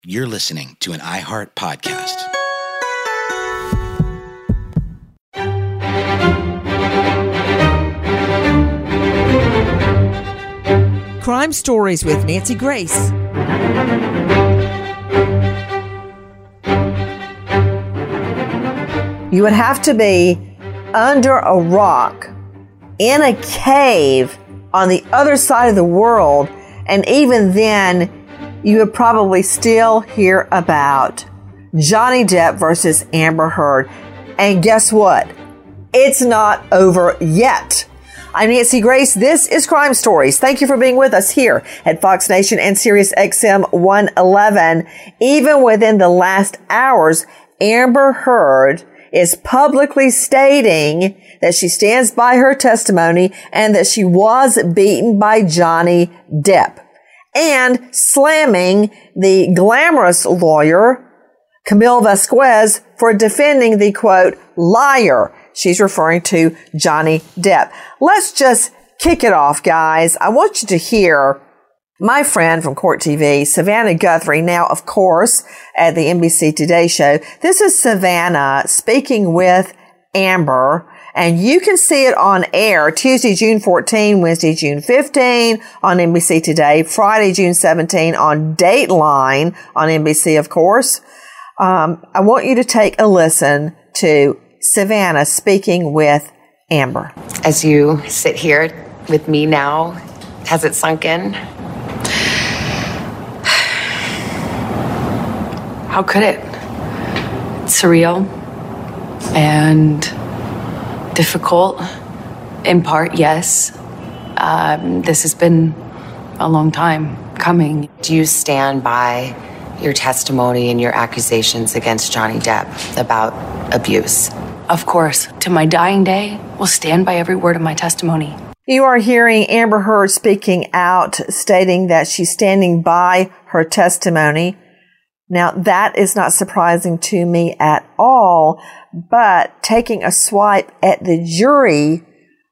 You're listening to an iHeart podcast. Crime Stories with Nancy Grace. You would have to be under a rock in a cave on the other side of the world, and even then you would probably still hear about Johnny Depp versus Amber Heard. And guess what? It's not over yet. I'm Nancy Grace. This is Crime Stories. Thank you for being with us here at Fox Nation and Sirius XM 111. Even within the last hours, Amber Heard is publicly stating that she stands by her testimony and that she was beaten by Johnny Depp, and slamming the glamorous lawyer, Camille Vasquez, for defending the, quote, liar. She's referring to Johnny Depp. Let's just kick it off, guys. I want you to hear my friend from Court TV, Savannah Guthrie, now, of course, at the NBC Today show. This is Savannah speaking with Amber, and you can see it on air Tuesday, June 14, Wednesday, June 15 on NBC Today, Friday, June 17 on Dateline on NBC, of course. I want you to take a listen to Savannah speaking with Amber. As you sit here with me now, has it sunk in? How could it? It's surreal and difficult, in part, yes. This has been a long time coming. Do you stand by your testimony and your accusations against Johnny Depp about abuse? Of course. To my dying day, will stand by every word of my testimony. You are hearing Amber Heard speaking out, stating that she's standing by her testimony. Now, that is not surprising to me at all, but taking a swipe at the jury,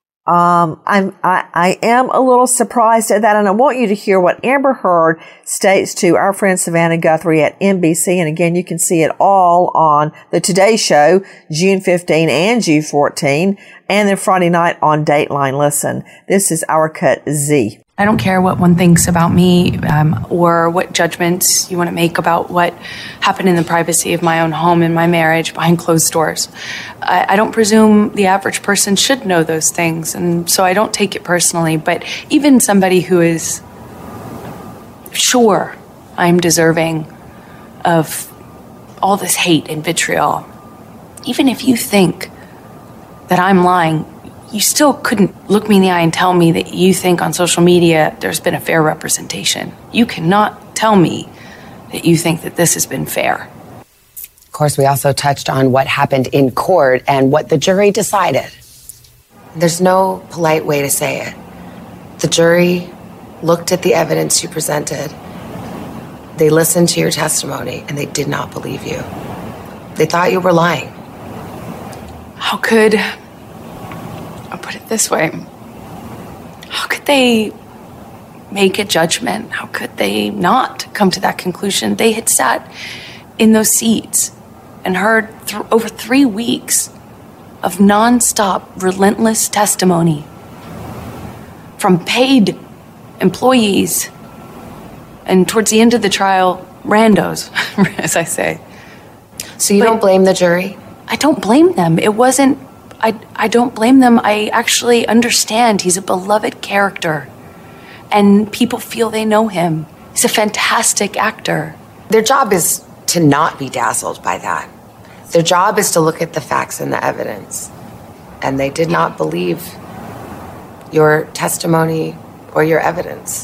I am a little surprised at that, and I want you to hear what Amber Heard states to our friend Savannah Guthrie at NBC. And again, you can see it all on the Today Show, June 15 and June 14, and then Friday night on Dateline. Listen, this is Our Cut Z. I don't care what one thinks about me or what judgments you want to make about what happened in the privacy of my own home and my marriage behind closed doors. I don't presume the average person should know those things, and so I don't take it personally. But even somebody who is sure I'm deserving of all this hate and vitriol, even if you think that I'm lying, you still couldn't look me in the eye and tell me that you think on social media there's been a fair representation. You cannot tell me that you think that this has been fair. Of course, we also touched on what happened in court and what the jury decided. There's no polite way to say it. The jury looked at the evidence you presented. They listened to your testimony, and they did not believe you. They thought you were lying. How could... I'll put it this way. How could they make a judgment? How could they not come to that conclusion? They had sat in those seats and heard over 3 weeks of nonstop, relentless testimony from paid employees and, towards the end of the trial, randos, as I say. So you don't blame the jury? I don't blame them. It wasn't... I don't blame them. I actually understand he's a beloved character and people feel they know him. He's a fantastic actor. Their job is to not be dazzled by that. Their job is to look at the facts and the evidence. And they did not believe your testimony or your evidence.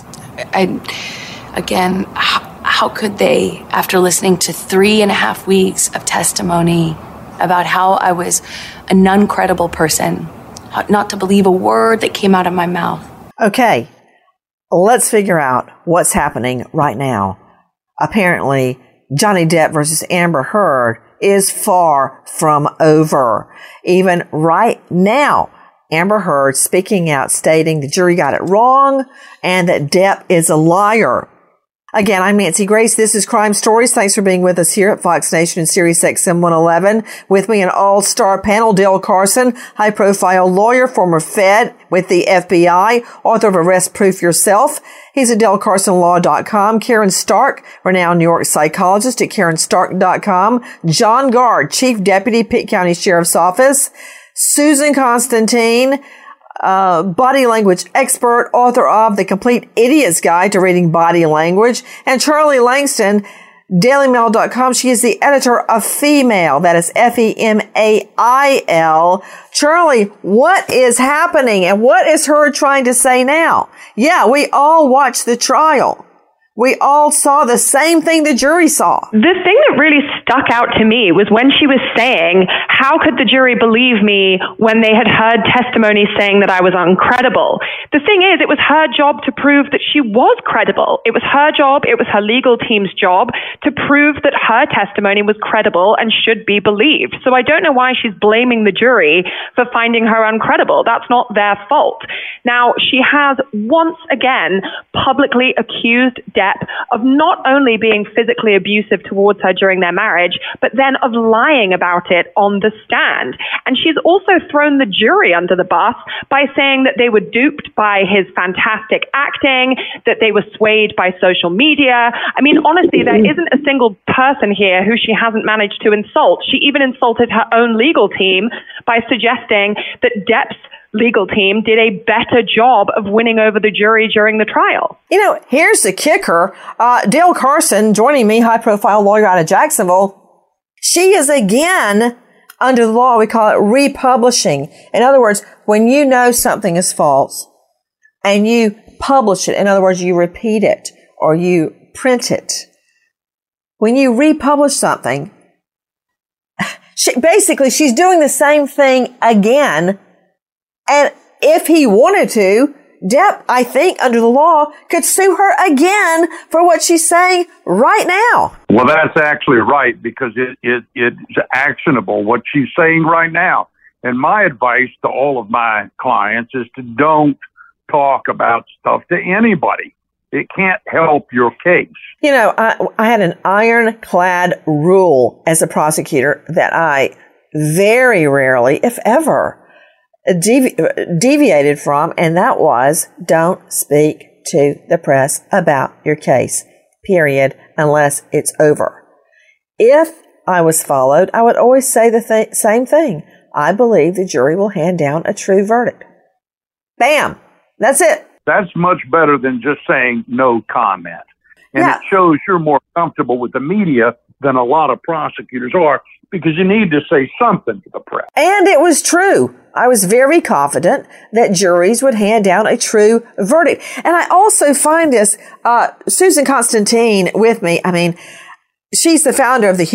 Again, how could they, after listening to 3.5 weeks of testimony about how I was a non-credible person, not to believe a word that came out of my mouth? Okay, let's figure out what's happening right now. Apparently, Johnny Depp versus Amber Heard is far from over. Even right now, Amber Heard speaking out, stating the jury got it wrong and that Depp is a liar. Again, I'm Nancy Grace. This is Crime Stories. Thanks for being with us here at Fox Nation and Sirius XM 111. With me, an all-star panel, Dale Carson, high-profile lawyer, former Fed with the FBI, author of Arrest Proof Yourself. He's at DaleCarsonLaw.com. Karen Stark, renowned New York psychologist at KarenStark.com. John Gard, Chief Deputy, Pitt County Sheriff's Office. Susan Constantine, body language expert, author of The Complete Idiot's Guide to Reading Body Language, and Charlie Langston, DailyMail.com. She is the editor of Femail. That is Femail. Charlie, what is happening and what is her trying to say now? Yeah, we all watched the trial. We all saw the same thing the jury saw. The thing that really stuck out to me was when she was saying, how could the jury believe me when they had heard testimony saying that I was uncredible? The thing is, it was her job to prove that she was credible. It was her job, it was her legal team's job to prove that her testimony was credible and should be believed. So I don't know why she's blaming the jury for finding her uncredible. That's not their fault. Now, she has once again publicly accused Depp of not only being physically abusive towards her during their marriage, but then of lying about it on the stand. And she's also thrown the jury under the bus by saying that they were duped by his fantastic acting, that they were swayed by social media. I mean, honestly, there isn't a single person here who she hasn't managed to insult. She even insulted her own legal team by suggesting that Depp's legal team did a better job of winning over the jury during the trial. You know, here's the kicker. Dale Carson, joining me, high-profile lawyer out of Jacksonville. She is again, under the law, we call it republishing. In other words, when you know something is false and you publish it, in other words, you repeat it or you print it. When you republish something, she's doing the same thing again. And if he wanted to, Depp, I think, under the law, could sue her again for what she's saying right now. Well, that's actually right, because it's actionable, what she's saying right now. And my advice to all of my clients is to don't talk about stuff to anybody. It can't help your case. You know, I had an ironclad rule as a prosecutor that I very rarely, if ever, deviated from, and that was don't speak to the press about your case, period, unless it's over. If I was followed, I would always say the same thing. I believe the jury will hand down a true verdict. Bam! That's it. That's much better than just saying no comment. And It shows you're more comfortable with the media than a lot of prosecutors are, because you need to say something to the press. And it was true. I was very confident that juries would hand down a true verdict. And I also find this, Susan Constantine with me, I mean, she's the founder of the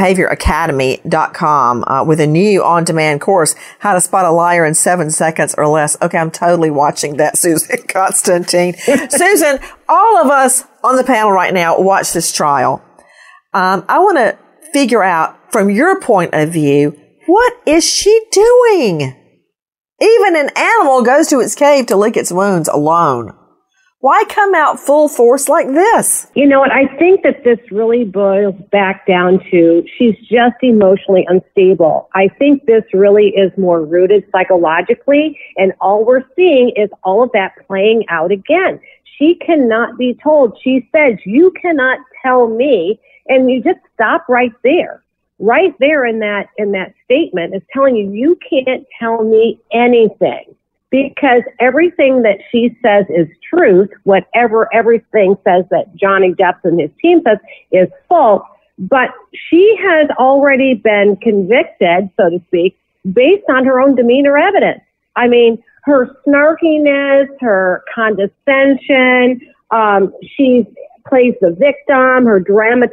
HumanBehaviorAcademy.com with a new on-demand course, How to Spot a Liar in 7 Seconds or Less. Okay, I'm totally watching that, Susan Constantine. Susan, all of us on the panel right now watch this trial. I want to figure out, from your point of view, what is she doing? Even an animal goes to its cave to lick its wounds alone. Why come out full force like this? You know what? I think that this really boils back down to she's just emotionally unstable. I think this really is more rooted psychologically, and all we're seeing is all of that playing out again. She cannot be told. She says, you cannot tell me, and you just stop right there. Right there in that statement is telling you can't tell me anything, because everything that she says is truth. Whatever everything says that Johnny Depp and his team says is false. But she has already been convicted, so to speak, based on her own demeanor evidence. I mean, her snarkiness, her condescension, she's plays the victim, her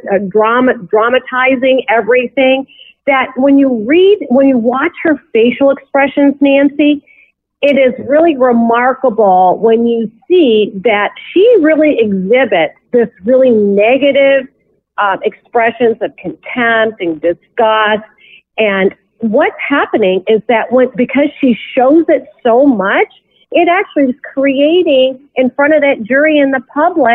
dramatizing everything, that when you watch her facial expressions, Nancy, it is really remarkable when you see that she really exhibits this really negative expressions of contempt and disgust. And what's happening is that because she shows it so much, it actually is creating in front of that jury and the public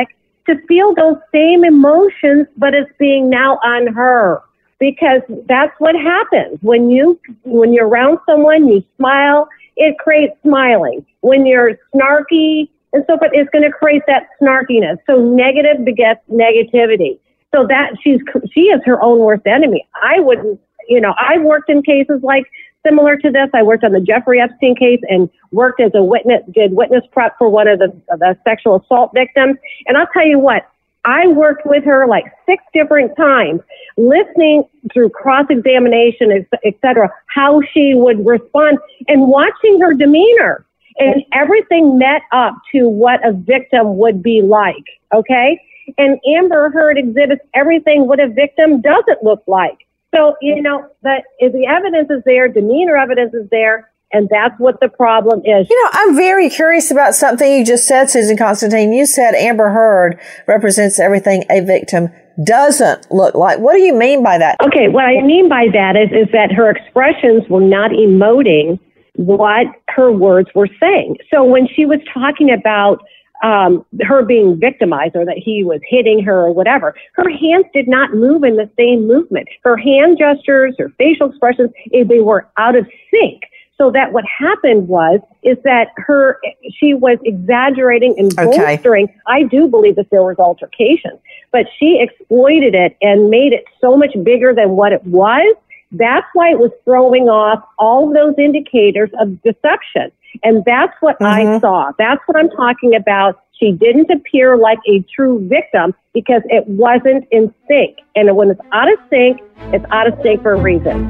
to feel those same emotions, but it's being now on her. Because that's what happens. When you're around someone, you smile, it creates smiling. When you're snarky and so forth, it's going to create that snarkiness. So negative begets negativity. So that she is her own worst enemy. I wouldn't, I worked in cases like similar to this. I worked on the Jeffrey Epstein case and worked as a witness, did witness prep for one of the sexual assault victims. And I'll tell you what, I worked with her like 6 different times, listening through cross-examination, et cetera, how she would respond and watching her demeanor. And everything met up to what a victim would be like, okay? And Amber Heard exhibits everything what a victim doesn't look like. So, the evidence is there, demeanor evidence is there, and that's what the problem is. I'm very curious about something you just said, Susan Constantine. You said Amber Heard represents everything a victim doesn't look like. What do you mean by that? Okay, what I mean by that is that her expressions were not emoting what her words were saying. So when she was talking about her being victimized or that he was hitting her or whatever, her hands did not move in the same movement. Her hand gestures, her facial expressions, they were out of sync. So that what happened is that she was exaggerating and bolstering. Okay. I do believe that there was altercation, but she exploited it and made it so much bigger than what it was. That's why it was throwing off all of those indicators of deception. And that's what I saw. That's what I'm talking about. She didn't appear like a true victim because it wasn't in sync. And when it's out of sync for a reason.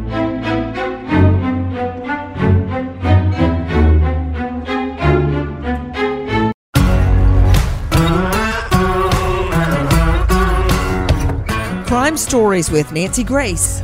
Crime Stories with Nancy Grace.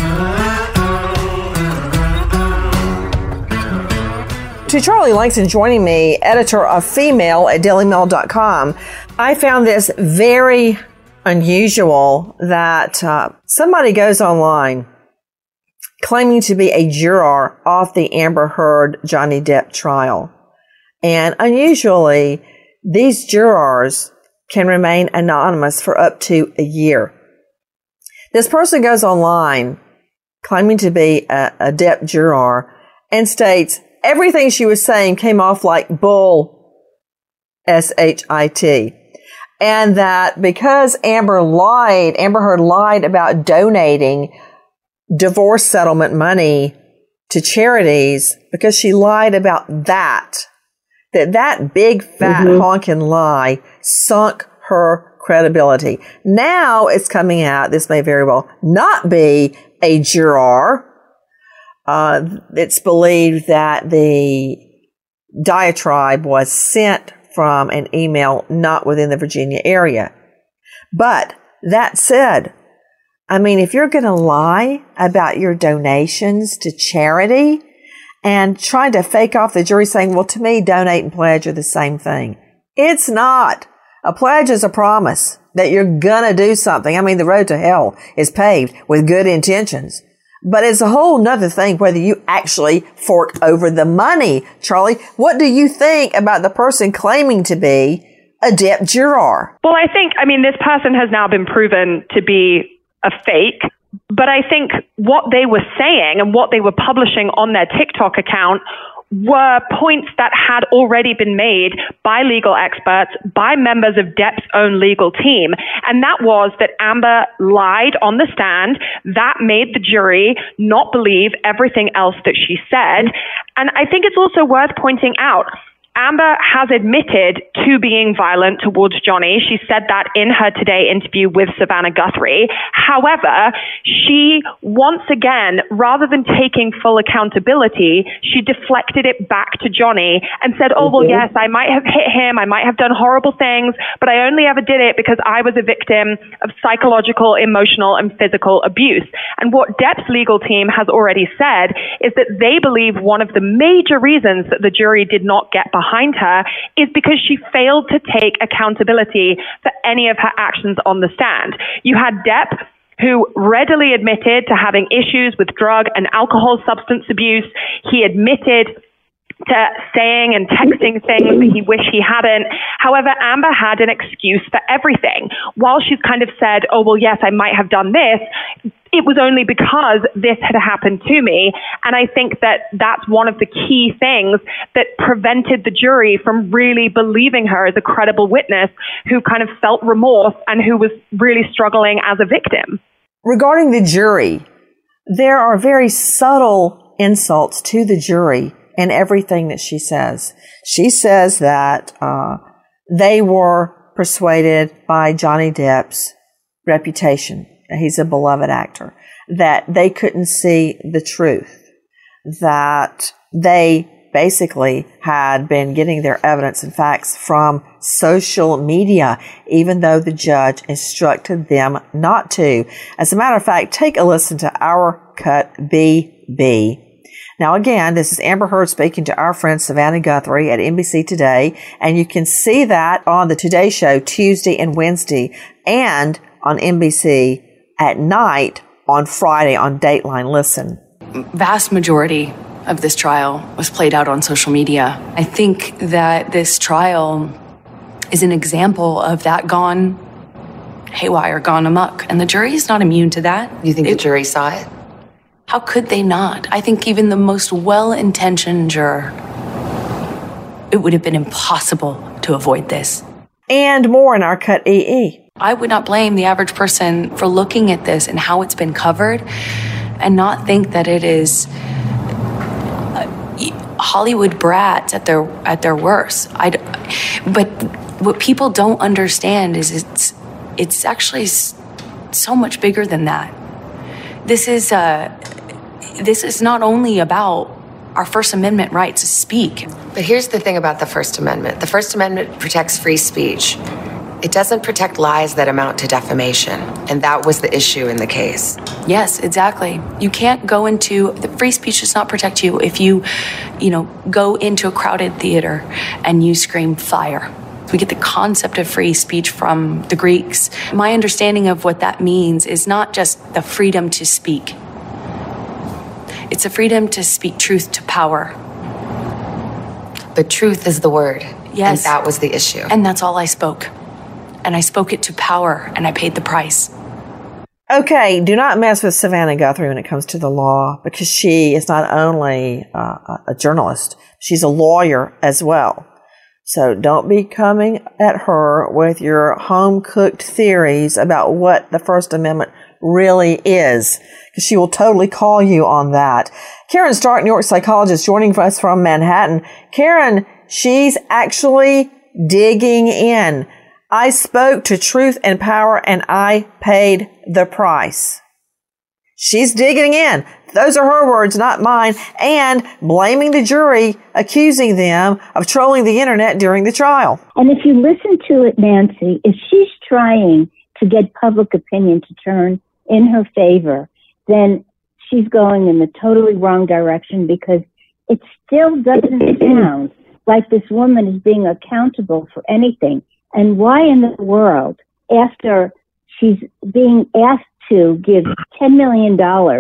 To Charlie Langston joining me, editor of Female at dailymail.com, I found this very unusual that somebody goes online claiming to be a juror off the Amber Heard Johnny Depp trial. And unusually, these jurors can remain anonymous for up to a year. This person goes online claiming to be a Depp juror and states everything she was saying came off like bull, S-H-I-T. And that because Amber Heard lied about donating divorce settlement money to charities, because she lied about that big fat honking lie sunk her credibility. Now it's coming out, this may very well not be a juror. It's believed that the diatribe was sent from an email not within the Virginia area. But that said, if you're going to lie about your donations to charity and trying to fake off the jury saying, well, to me, donate and pledge are the same thing. It's not. A pledge is a promise that you're going to do something. The road to hell is paved with good intentions. But it's a whole nother thing whether you actually fork over the money. Charlie, what do you think about the person claiming to be a Depp juror? Well, I think, this person has now been proven to be a fake. But I think what they were saying and what they were publishing on their TikTok account were points that had already been made by legal experts, by members of Depp's own legal team. And that was that Amber lied on the stand. That made the jury not believe everything else that she said. And I think it's also worth pointing out, Amber has admitted to being violent towards Johnny. She said that in her Today interview with Savannah Guthrie. However, she once again, rather than taking full accountability, she deflected it back to Johnny and said, oh, well, yes, I might have hit him. I might have done horrible things, but I only ever did it because I was a victim of psychological, emotional, and physical abuse. And what Depp's legal team has already said is that they believe one of the major reasons that the jury did not get behind her is because she failed to take accountability for any of her actions on the stand. You had Depp, who readily admitted to having issues with drug and alcohol substance abuse. He admitted to saying and texting things he wished he hadn't. However, Amber had an excuse for everything. While she's kind of said, oh, well, yes, I might have done this, it was only because this had happened to me. And I think that that's one of the key things that prevented the jury from really believing her as a credible witness who kind of felt remorse and who was really struggling as a victim. Regarding the jury, there are very subtle insults to the jury in everything that she says. She says that they were persuaded by Johnny Depp's reputation. He's a beloved actor. That they couldn't see the truth. That they basically had been getting their evidence and facts from social media, even though the judge instructed them not to. As a matter of fact, take a listen to our cut BB. Now, again, this is Amber Heard speaking to our friend Savannah Guthrie at NBC Today, and you can see that on the Today Show Tuesday and Wednesday, and on NBC at night on Friday on Dateline. Listen. Vast majority of this trial was played out on social media. I think that this trial is an example of that gone haywire, gone amok, and the jury is not immune to that. You think the jury saw it? How could they not? I think even the most well-intentioned juror, it would have been impossible to avoid this. And more in our cut EE. I would not blame the average person for looking at this and how it's been covered and not think that it is Hollywood brats at their worst. But what people don't understand is it's actually so much bigger than that. This is not only about our First Amendment right to speak. But here's the thing about the First Amendment. The First Amendment protects free speech. It doesn't protect lies that amount to defamation. And that was the issue in the case. Yes, exactly. You can't go into, the free speech does not protect you if you go into a crowded theater and you scream fire. We get the concept of free speech from the Greeks. My understanding of what that means is not just the freedom to speak. It's a freedom to speak truth to power. But truth is the word. Yes. And that was the issue. And that's all I spoke. And I spoke it to power, and I paid the price. Okay, do not mess with Savannah Guthrie when it comes to the law, because she is not only a journalist, she's a lawyer as well. So don't be coming at her with your home-cooked theories about what the First Amendment really is, because she will totally call you on that. Karen Stark, New York psychologist, joining us from Manhattan. Karen, she's actually digging in. I spoke to truth and power, and I paid the price. She's digging in. Those are her words, not mine, and blaming the jury, accusing them of trolling the internet during the trial. And if you listen to it, Nancy, if she's trying to get public opinion to turn in her favor, then she's going in the totally wrong direction, because it still doesn't sound like this woman is being accountable for anything. And why in the world, after she's being asked to give $10 million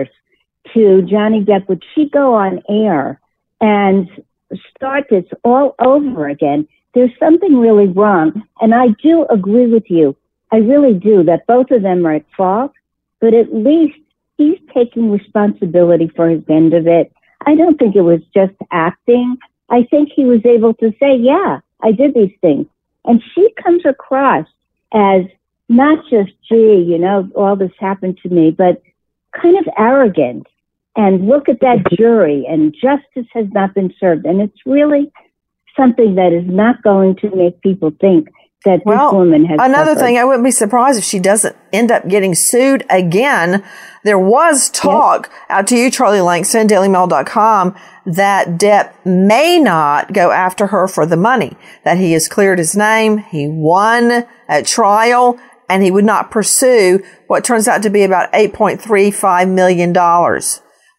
to Johnny Depp, would she go on air and start this all over again? There's something really wrong. And I do agree with you. I really do, that both of them are at fault, but at least he's taking responsibility for his end of it. I don't think it was just acting. I think he was able to say, yeah, I did these things. And she comes across as not just, gee, all this happened to me, but kind of arrogant. And look at that jury, and justice has not been served. And it's really something that is not going to make people think that this woman has another suffered. thing, I wouldn't be surprised if she doesn't end up getting sued again. There was talk out to you, Charlie Langston, DailyMail.com, that Depp may not go after her for the money, that he has cleared his name, he won at trial, and he would not pursue what turns out to be about $8.35 million.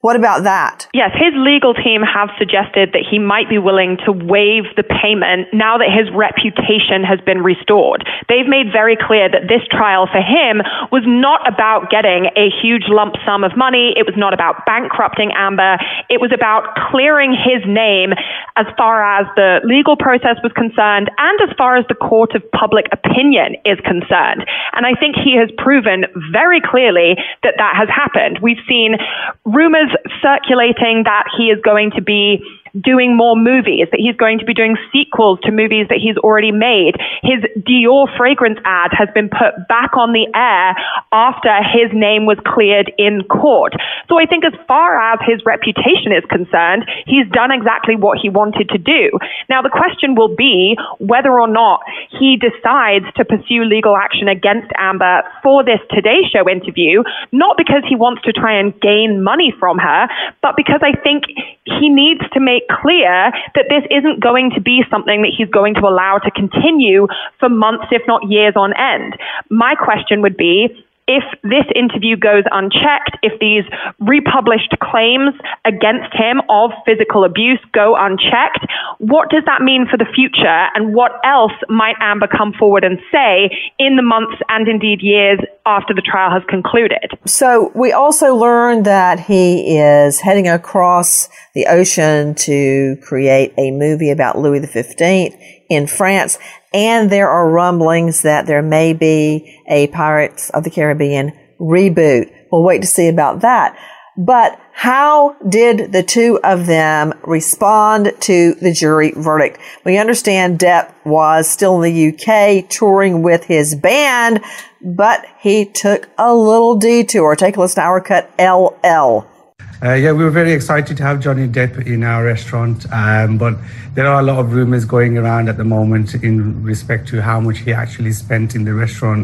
What about that? Yes, his legal team have suggested that he might be willing to waive the payment now that his reputation has been restored. They've made very clear that this trial for him was not about getting a huge lump sum of money. It was not about bankrupting Amber. It was about clearing his name as far as the legal process was concerned and as far as the court of public opinion is concerned. And I think he has proven very clearly that that has happened. We've seen rumors circulating that he is going to be doing more movies, that he's going to be doing sequels to movies that he's already made. His Dior fragrance ad has been put back on the air after his name was cleared in court. So I think as far as his reputation is concerned, he's done exactly what he wanted to do. Now, the question will be whether or not he decides to pursue legal action against Amber for this Today Show interview, not because he wants to try and gain money from her, but because I think he needs to make clear that this isn't going to be something that he's going to allow to continue for months, if not years on end. My question would be, if this interview goes unchecked, if these republished claims against him of physical abuse go unchecked, what does that mean for the future? And what else might Amber come forward and say in the months and indeed years after the trial has concluded? So we also learned that he is heading across the ocean to create a movie about Louis XV in France. And there are rumblings that there may be a Pirates of the Caribbean reboot. We'll wait to see about that. But how did the two of them respond to the jury verdict? We understand Depp was still in the UK touring with his band, but he took a little detour. Take a listen to our cut, LL. We were very excited to have Johnny Depp in our restaurant, but there are a lot of rumors going around at the moment in respect to how much he actually spent in the restaurant,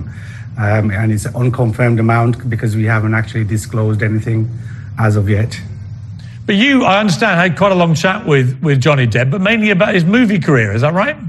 and it's an unconfirmed amount because we haven't actually disclosed anything as of yet. But you, I understand, had quite a long chat with Johnny Depp, but mainly about his movie career, is that right?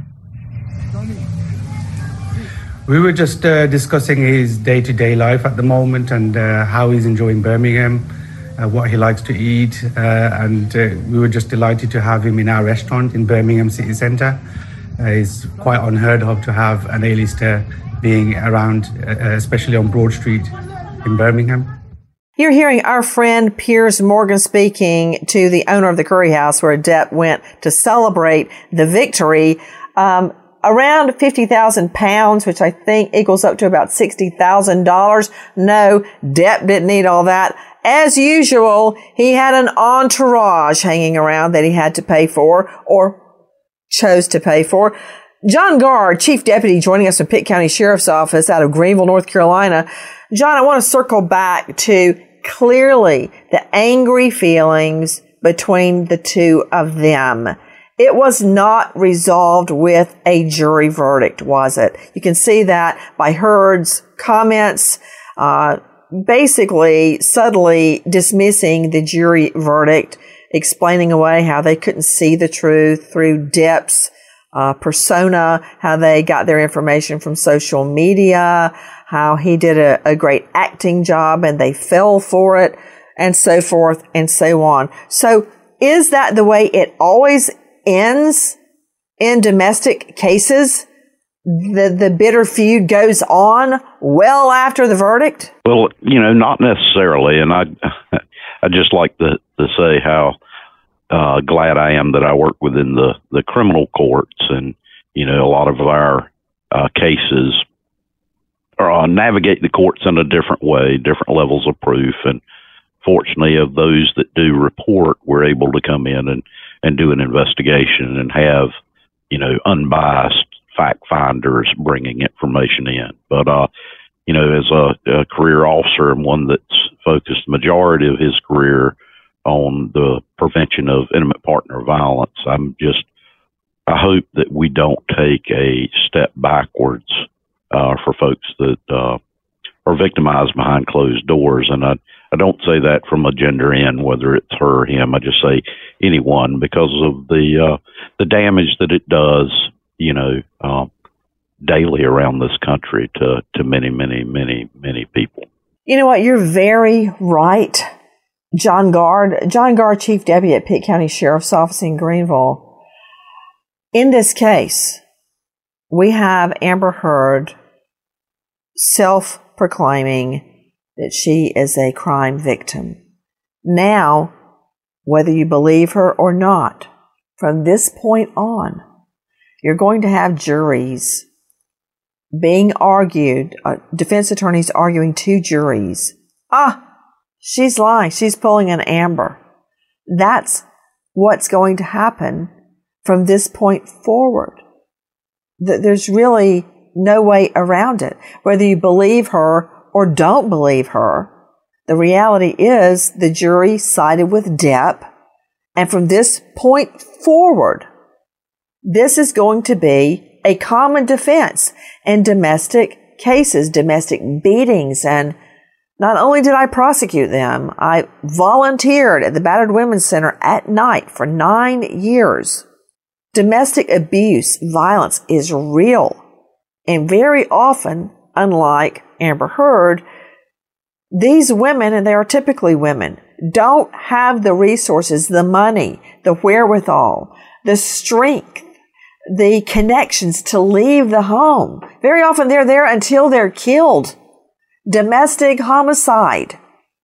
We were just discussing his day-to-day life at the moment and how he's enjoying Birmingham, what he likes to eat, and we were just delighted to have him in our restaurant in Birmingham City Centre. It's quite unheard of to have an A-lister being around, especially on Broad Street in Birmingham. You're hearing our friend Piers Morgan speaking to the owner of the Curry House where Depp went to celebrate the victory. Around £50,000, which I think equals up to about $60,000. No, Depp didn't need all that. As usual, he had an entourage hanging around that he had to pay for or chose to pay for. John Gard, Chief Deputy, joining us from Pitt County Sheriff's Office out of Greenville, North Carolina. John, I want to circle back to clearly the angry feelings between the two of them. It was not resolved with a jury verdict, was it? You can see that by Heard's comments, basically subtly dismissing the jury verdict, explaining away how they couldn't see the truth through Depp's persona, how they got their information from social media, how he did a great acting job and they fell for it, and so forth and so on. So is that the way it always ends in domestic cases? The bitter feud goes on well after the verdict? Well, not necessarily. And I just like to say how glad I am that I work within the criminal courts, and a lot of our cases navigate the courts in a different way, different levels of proof, and fortunately of those that do report, we're able to come in and do an investigation and have unbiased fact finders bringing information in. But as a career officer and one that's focused the majority of his career on the prevention of intimate partner violence, I hope that we don't take a step backwards for folks that are victimized behind closed doors. And I don't say that from a gender end, whether it's her or him. I just say anyone, because of the damage that it does, daily around this country to many, many, many, many people. You know what? You're very right. John Gard, Chief Deputy at Pitt County Sheriff's Office in Greenville. In this case, we have Amber Heard self-proclaiming that she is a crime victim. Now, whether you believe her or not, from this point on, you're going to have juries being argued, defense attorneys arguing to juries. She's lying. She's pulling an Amber. That's what's going to happen from this point forward. There's really no way around it. Whether you believe her or don't believe her, the reality is the jury sided with Depp. And from this point forward, this is going to be a common defense in domestic cases, domestic beatings. And not only did I prosecute them, I volunteered at the Battered Women's Center at night for 9 years. Domestic abuse, violence is real. And very often, unlike Amber Heard, these women, and they are typically women, don't have the resources, the money, the wherewithal, the strength, the connections to leave the home. Very often they're there until they're killed. Domestic homicide.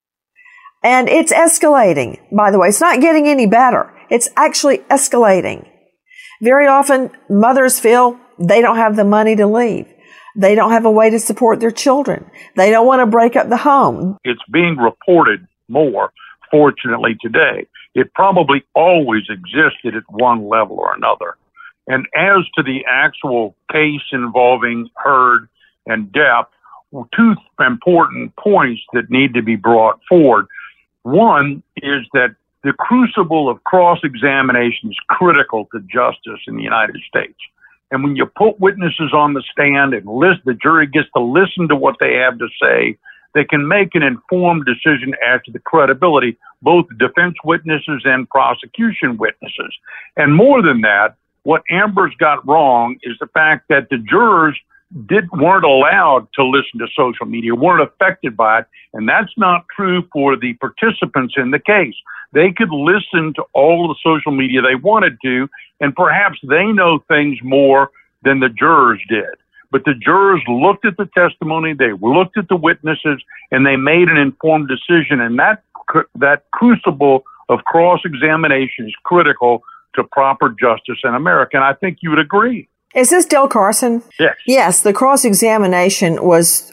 And it's escalating, by the way. It's not getting any better. It's actually escalating. Very often mothers feel they don't have the money to leave. They don't have a way to support their children. They don't want to break up the home. It's being reported more, fortunately, today. It probably always existed at one level or another. And as to the actual case involving Heard and Depp, two important points that need to be brought forward. One is that the crucible of cross-examination is critical to justice in the United States. And when you put witnesses on the stand and the jury gets to listen to what they have to say, they can make an informed decision as to the credibility, both defense witnesses and prosecution witnesses. And more than that, what Amber's got wrong is the fact that the jurors weren't allowed to listen to social media, weren't affected by it. And that's not true for the participants in the case. They could listen to all the social media they wanted to, and perhaps they know things more than the jurors did. But the jurors looked at the testimony, they looked at the witnesses, and they made an informed decision. And that crucible of cross-examination is critical to proper justice in America. And I think you would agree. Is this Del Carson? Yes. Yes, the cross-examination was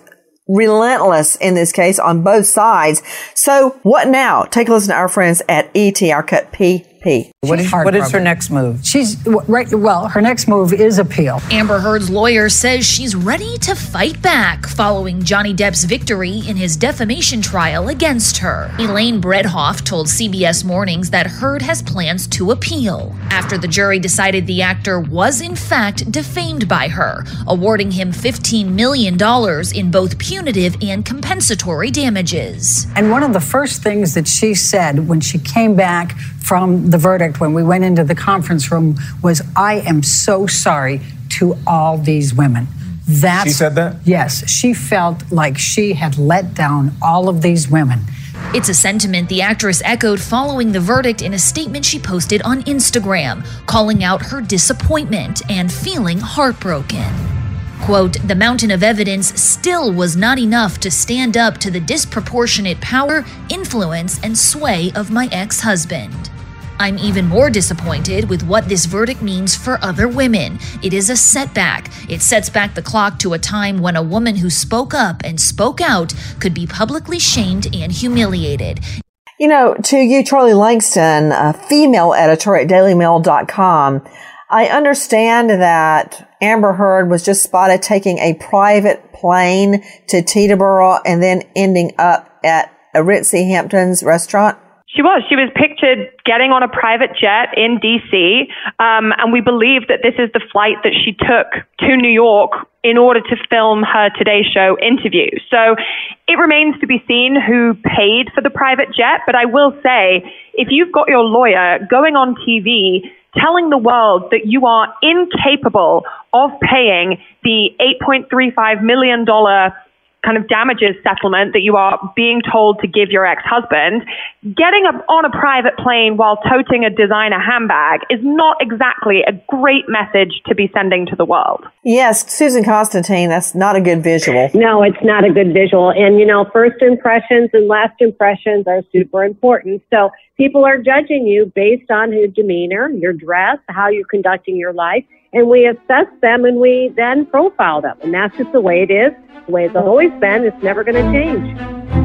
relentless in this case on both sides. So what now? Take a listen to our friends at ET, our cut PP. What is her next move? Her next move is appeal. Amber Heard's lawyer says she's ready to fight back following Johnny Depp's victory in his defamation trial against her. Elaine Bredhoff told CBS Mornings that Heard has plans to appeal after the jury decided the actor was in fact defamed by her, awarding him $15 million in both punitive and compensatory damages. And one of the first things that she said when she came back from the verdict, when we went into the conference room, was, "I am so sorry to all these women." She said that? Yes. She felt like she had let down all of these women. It's a sentiment the actress echoed following the verdict in a statement she posted on Instagram, calling out her disappointment and feeling heartbroken. Quote, "The mountain of evidence still was not enough to stand up to the disproportionate power, influence, and sway of my ex-husband. I'm even more disappointed with what this verdict means for other women. It is a setback. It sets back the clock to a time when a woman who spoke up and spoke out could be publicly shamed and humiliated." You know, to you, Charlie Langston, a female editor at DailyMail.com, I understand that Amber Heard was just spotted taking a private plane to Teterboro and then ending up at a Ritzy Hamptons restaurant. She was. She was pictured getting on a private jet in D.C., and we believe that this is the flight that she took to New York in order to film her Today Show interview. So it remains to be seen who paid for the private jet, but I will say, if you've got your lawyer going on TV telling the world that you are incapable of paying the $8.35 million kind of damages settlement that you are being told to give your ex-husband, getting on a private plane while toting a designer handbag is not exactly a great message to be sending to the world. Yes, Susan Constantine, that's not a good visual. No, it's not a good visual. And, first impressions and last impressions are super important. So people are judging you based on your demeanor, your dress, how you're conducting your life. And we assess them and we then profile them. And that's just the way it is, the way it's always been. It's never going to change.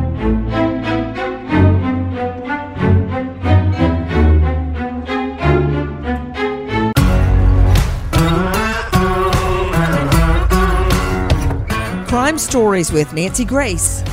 Crime Stories with Nancy Grace.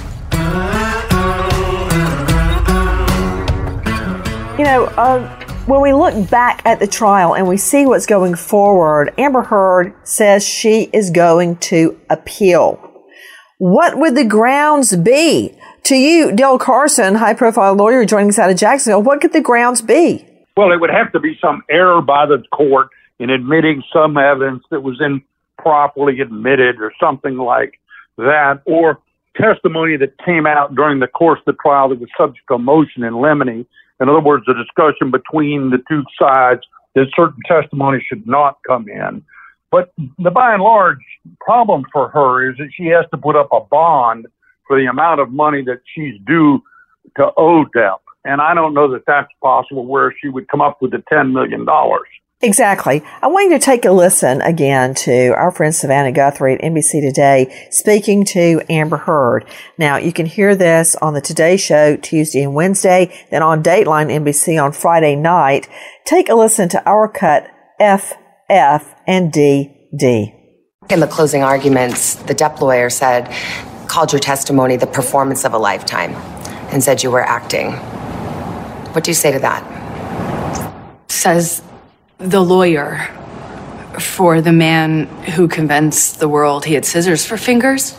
When we look back at the trial and we see what's going forward, Amber Heard says she is going to appeal. What would the grounds be? To you, Dale Carson, high-profile lawyer joining us out of Jacksonville, what could the grounds be? Well, it would have to be some error by the court in admitting some evidence that was improperly admitted or something like that, or testimony that came out during the course of the trial that was subject to a motion in limine. In other words, a discussion between the two sides that certain testimony should not come in. But the by and large problem for her is that she has to put up a bond for the amount of money that she's due to owe them. And I don't know that that's possible where she would come up with the $10 million. Exactly. I want you to take a listen again to our friend Savannah Guthrie at NBC Today speaking to Amber Heard. Now, you can hear this on the Today Show Tuesday and Wednesday, then on Dateline NBC on Friday night. Take a listen to our cut F, and D. In the closing arguments, the DEP lawyer called your testimony the performance of a lifetime and said you were acting. What do you say to that? Says the lawyer for the man who convinced the world he had scissors for fingers.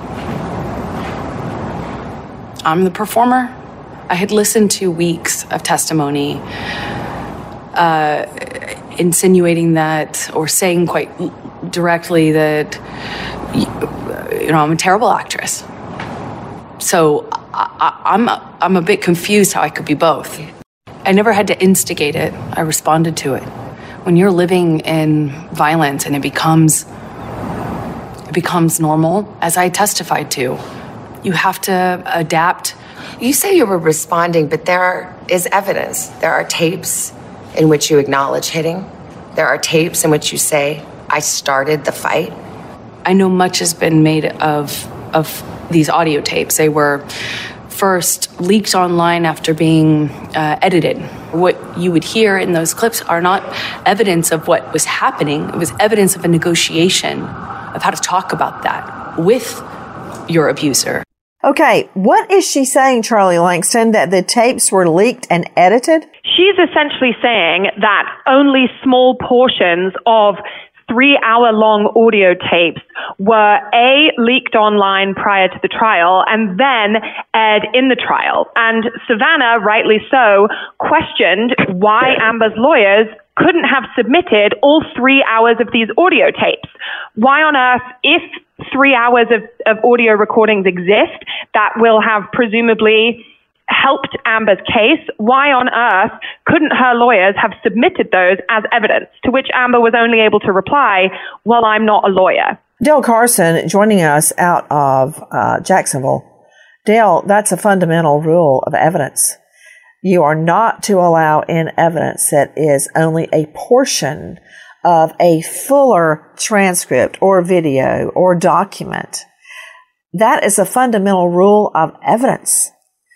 I'm the performer. I had listened to weeks of testimony insinuating that, or saying quite directly that, I'm a terrible actress. So I'm a bit confused how I could be both. I never had to instigate it. I responded to it. When you're living in violence and it becomes normal, as I testified to, you have to adapt. You say you were responding, but there is evidence. There are tapes in which you acknowledge hitting. There are tapes in which you say, I started the fight. I know much has been made of these audio tapes. They were first leaked online after being edited. What you would hear in those clips are not evidence of what was happening. It was evidence of a negotiation of how to talk about that with your abuser. Okay, what is she saying, Charlie Langston, that the tapes were leaked and edited? She's essentially saying that only small portions of 3-hour-long audio tapes were leaked online prior to the trial and then aired in the trial. And Savannah, rightly so, questioned why Amber's lawyers couldn't have submitted all 3 hours of these audio tapes. Why on earth, if 3 hours of audio recordings exist that will have presumably helped Amber's case, why on earth couldn't her lawyers have submitted those as evidence? To which Amber was only able to reply, well, I'm not a lawyer. Dale Carson joining us out of Jacksonville. Dale, that's a fundamental rule of evidence. You are not to allow in evidence that is only a portion of a fuller transcript or video or document. That is a fundamental rule of evidence.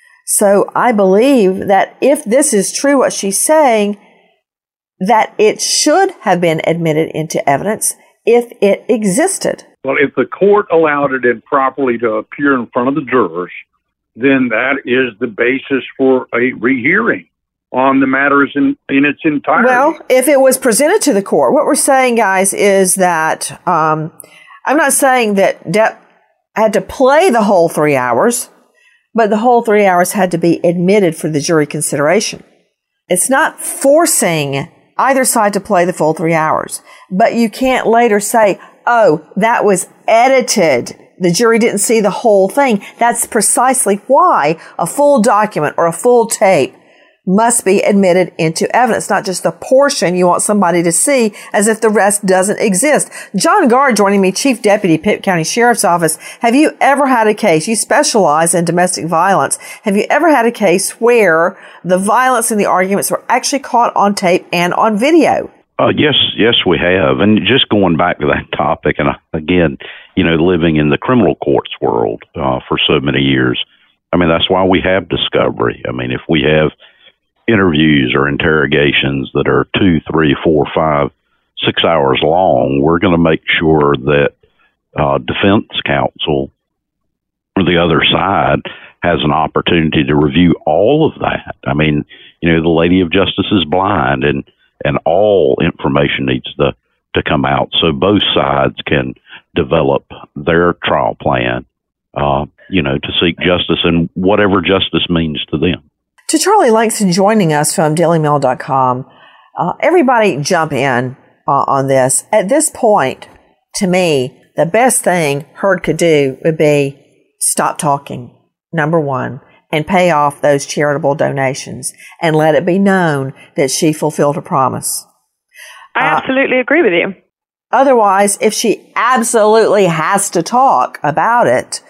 So I believe that if this is true, what she's saying, that it should have been admitted into evidence if it existed. Well, if the court allowed it improperly to appear in front of the jurors, then that is the basis for a rehearing on the matters in its entirety. Well, if it was presented to the court, what we're saying, guys, is that I'm not saying that Depp had to play the whole 3 hours, but the whole 3 hours had to be admitted for the jury consideration. It's not forcing either side to play the full 3 hours, but you can't later say, oh, that was edited the jury didn't see the whole thing. That's precisely why a full document or a full tape must be admitted into evidence, not just the portion you want somebody to see as if the rest doesn't exist. John Gard joining me, Chief Deputy, Pitt County Sheriff's Office. Have you ever had a case, you specialize in domestic violence, have you ever had a case where the violence and the arguments were actually caught on tape and on video? Yes, we have. And just going back to that topic, and again, living in the criminal courts world for so many years, I mean, that's why we have discovery. I mean, if we have interviews or interrogations that are 2, 3, 4, 5, 6 hours long, we're going to make sure that defense counsel or the other side has an opportunity to review all of that. I mean, the Lady of Justice is blind, and all information needs to come out so both sides can develop their trial plan, to seek justice and whatever justice means to them. To Charlie Langston joining us from DailyMail.com, everybody jump in on this. At this point, to me, the best thing Heard could do would be stop talking, number one, and pay off those charitable donations and let it be known that she fulfilled her promise. I absolutely agree with you. Otherwise, if she absolutely has to talk about it,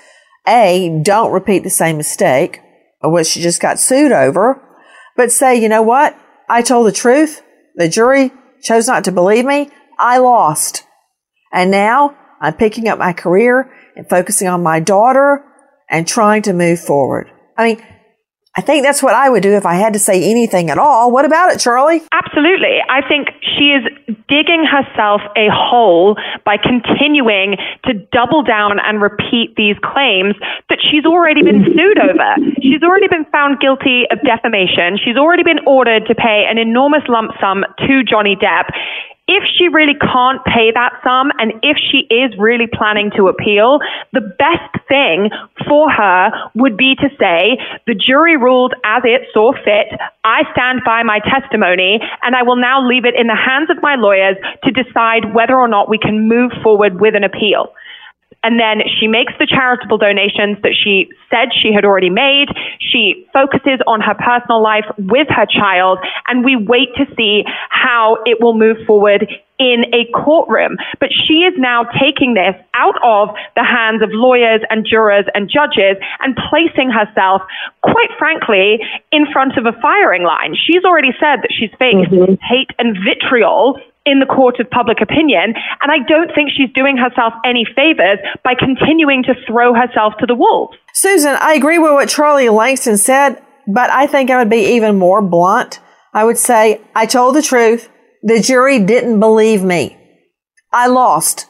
don't repeat the same mistake, which she just got sued over, but say, you know what? I told the truth. The jury chose not to believe me. I lost. And now I'm picking up my career and focusing on my daughter and trying to move forward. I mean, I think that's what I would do if I had to say anything at all. What about it, Charlie? Absolutely. I think she is digging herself a hole by continuing to double down and repeat these claims that she's already been sued over. She's already been found guilty of defamation. She's already been ordered to pay an enormous lump sum to Johnny Depp. If she really can't pay that sum, and if she is really planning to appeal, the best thing for her would be to say, the jury ruled as it saw fit. I stand by my testimony, and I will now leave it in the hands of my lawyers to decide whether or not we can move forward with an appeal. And then she makes the charitable donations that she said she had already made. She focuses on her personal life with her child, and we wait to see how it will move forward in a courtroom. But she is now taking this out of the hands of lawyers and jurors and judges and placing herself, quite frankly, in front of a firing line. She's already said that she's faced hate and vitriol in the court of public opinion, and I don't think she's doing herself any favors by continuing to throw herself to the wolves. Susan, I agree with what Charlie Langston said, but I think I would be even more blunt. I would say, I told the truth. The jury didn't believe me. I lost.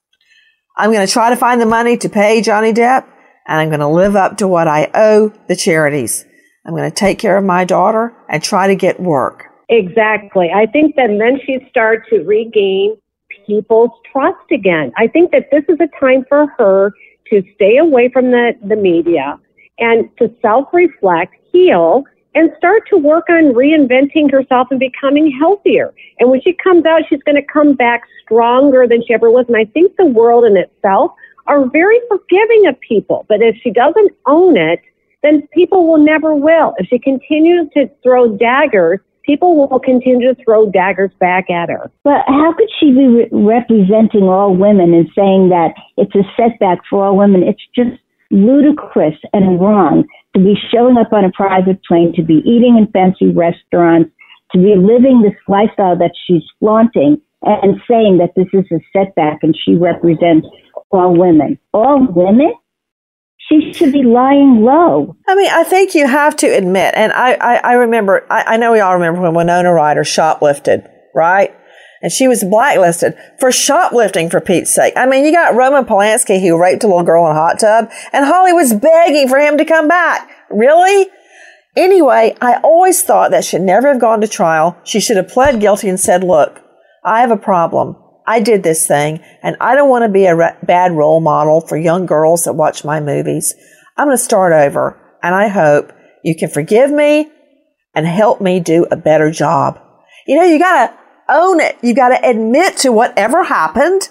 I'm going to try to find the money to pay Johnny Depp, and I'm going to live up to what I owe the charities. I'm going to take care of my daughter and try to get work. Exactly. I think that then she starts to regain people's trust again. I think that this is a time for her to stay away from the media and to self-reflect, heal, and start to work on reinventing herself and becoming healthier. And when she comes out, she's going to come back stronger than she ever was. And I think the world in itself are very forgiving of people. But if she doesn't own it, then people will never will. If she continues to throw daggers, people will continue to throw daggers back at her. But how could she be representing all women and saying that it's a setback for all women? It's just ludicrous and wrong to be showing up on a private plane, to be eating in fancy restaurants, to be living this lifestyle that she's flaunting and saying that this is a setback and she represents all women. All women? She should be lying low. I mean, I think you have to admit, and I remember, I know we all remember when Winona Ryder shoplifted, right? And she was blacklisted for shoplifting, for Pete's sake. I mean, you got Roman Polanski who raped a little girl in a hot tub, and Hollywood's begging for him to come back. Really? Anyway, I always thought that should never have gone to trial. She should have pled guilty and said, look, I have a problem. I did this thing, and I don't want to be a bad role model for young girls that watch my movies. I'm going to start over, and I hope you can forgive me and help me do a better job. You know, you got to own it. You got to admit to whatever happened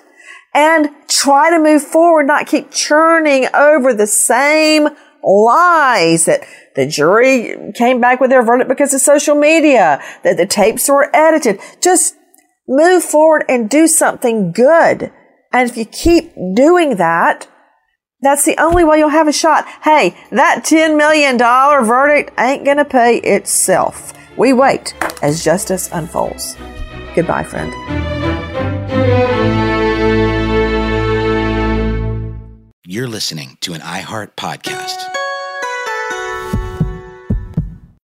and try to move forward, not keep churning over the same lies that the jury came back with their verdict because of social media, that the tapes were edited. Just move forward and do something good. And if you keep doing that, that's the only way you'll have a shot. Hey, that $10 million verdict ain't gonna pay itself. We wait as justice unfolds. Goodbye, friend. You're listening to an iHeart podcast.